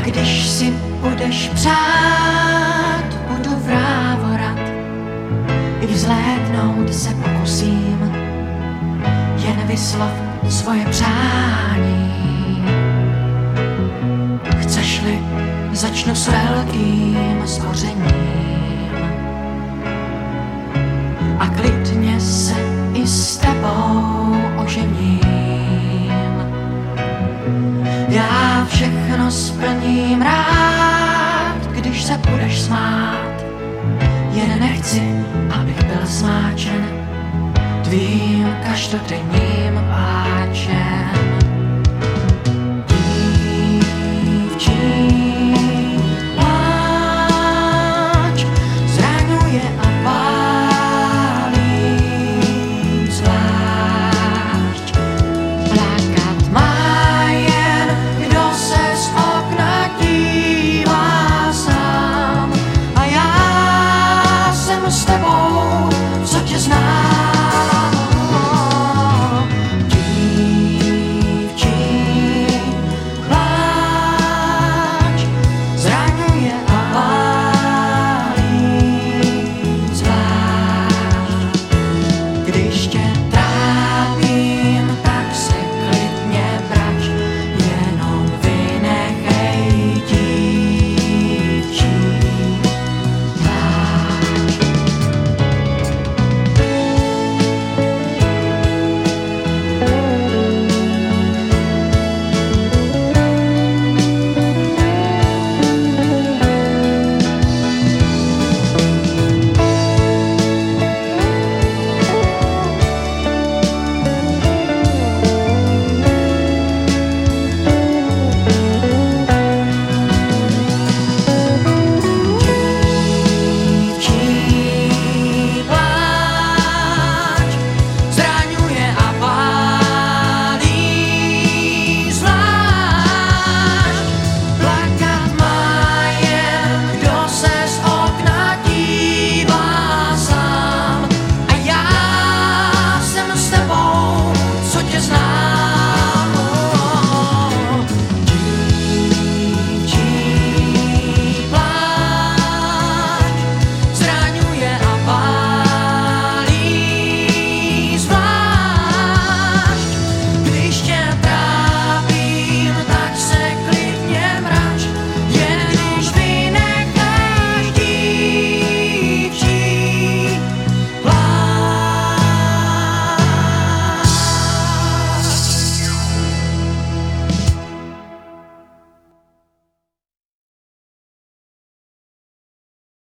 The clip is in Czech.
když si budeš přát, budu vrávorat, i vzlétnout se pokusím, jen vyslov svoje přání. Chceš-li, začnu s velkým stvořením a klidně se i s tebou ožením. Já všechno splním rád, když se budeš smát, jen nechci, abych byl zmáčen tvým každodenním pláčem.